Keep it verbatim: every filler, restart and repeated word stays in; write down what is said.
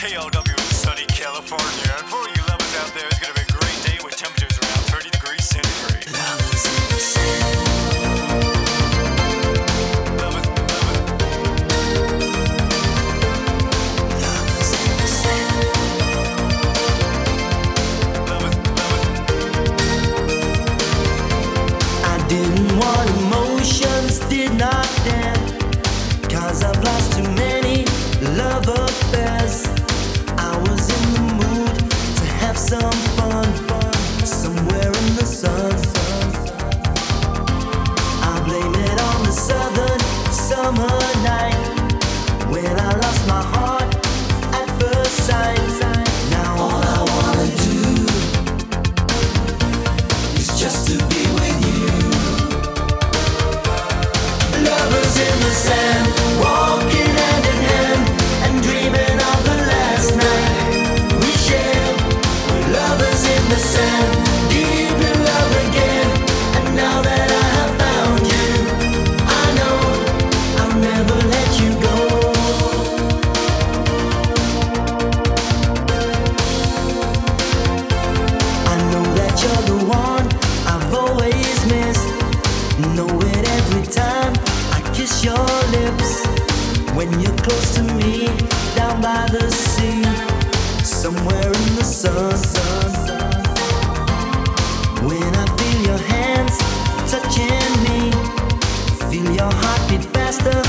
K L W in sunny California. And for you lovers out there, it's gonna be a great day with temperatures around thirty degrees centigrade. Lovers in the sand. Lovers, lovers. Lovers in the sand. Lovers, lovers. I didn't want emotions, did not dare, 'cause I've lost too many love affairs. I was in the mood to have some fun, somewhere in the sun. I blame it on the southern summer night, when I lost my heart at first sight. Now all I wanna do is just to be with you. Lovers in the sand, walking hand in hand and dreaming of the last night we shared. Lovers in the sand, deep in love again. And now that I have found you, I know I'll never let you go. I know that you're the one I've always missed. Know it every time I kiss your lips. When you're close to me, down by the sea, somewhere in the sun. When I feel your hands touching me, feel your heartbeat faster